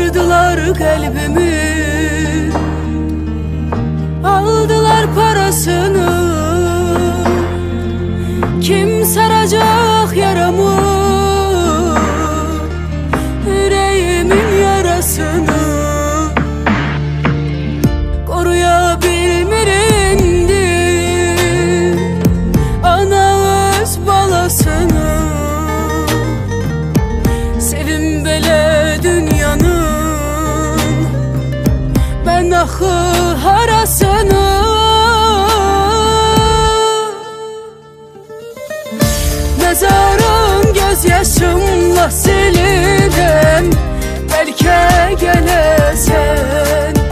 Kırdılar kalbimi, aldılar parasını. Kim saracak yaramı, yüreğimin yarasını? Koruyabilmir indi ana öz balasını. Sevim belə dünyanın, ben axı harasını? Məzarın göz yaşımla silirəm, bəlkə gələsən.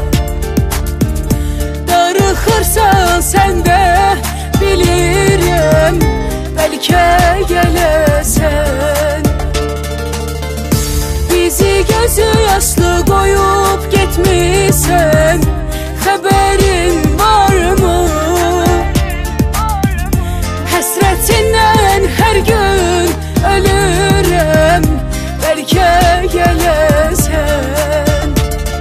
Darıxırsan sən də bilirəm, bəlkə gələsən. Bizi gözü yaşlı qoyub getmişsən, xəbərin varmı? Həsrətindən hər gün ölürəm, bəlkə gələsən.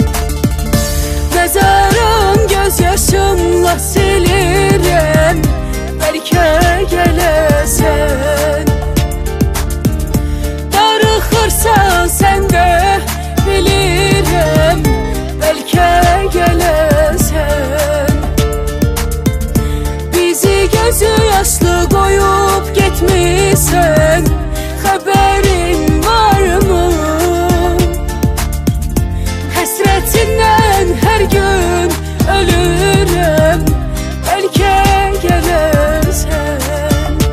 Məzarın göz yaşımla silirəm, bəlkə gələsən. Darıxırsan sən də bilirəm, bəlkə gələsən. Bizi gözü yaşlı qoyub getmişsən, xəbərin varmı? Həsrətindən hər gün ölürəm, bəlkə gələsən.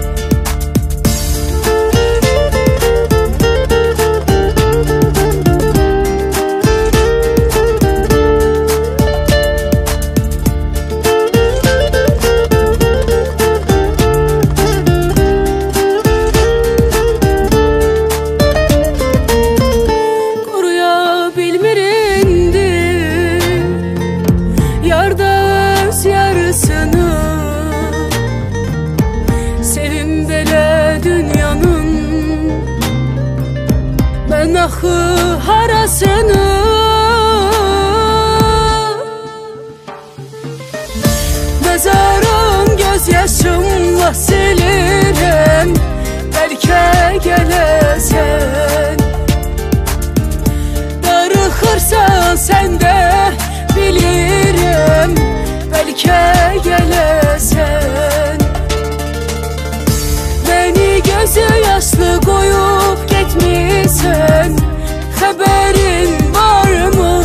Sevim belə dünyanın, ben axı harasını? Məzarın göz yaşımla silirəm, bəlkə gələsən. Darıxırsan sən də bilirəm, bəlkə gələsən. Məni gözü yaşlı qoyub getmişsən, xəbərin varmı?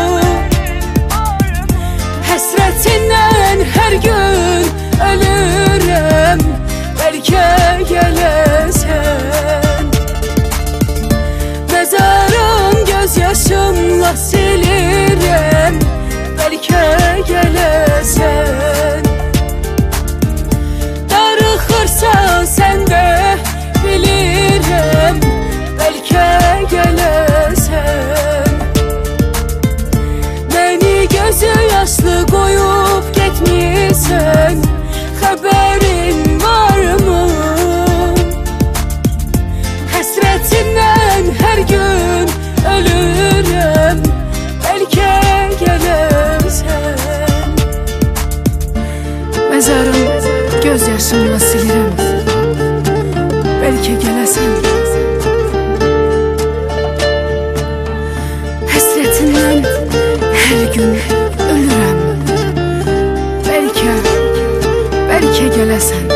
Həsrətindən hər gün ölürəm, bəlkə gələsən. Məzarın göz yaşımla silirəm, bəlkə gələsən. Darıxırsan sən də bilirəm, bəlkə gələsən. Məni gözü yaşlı qoyub getmişsən, xəbərin varmı? Həsrətindən hər gün ölürəm, bəlkə gələsən. Məzarın göz yaşımla silirəm, bəlkə gələsən. Həsrətindən hər gün ölürəm, bəlkə gələsən.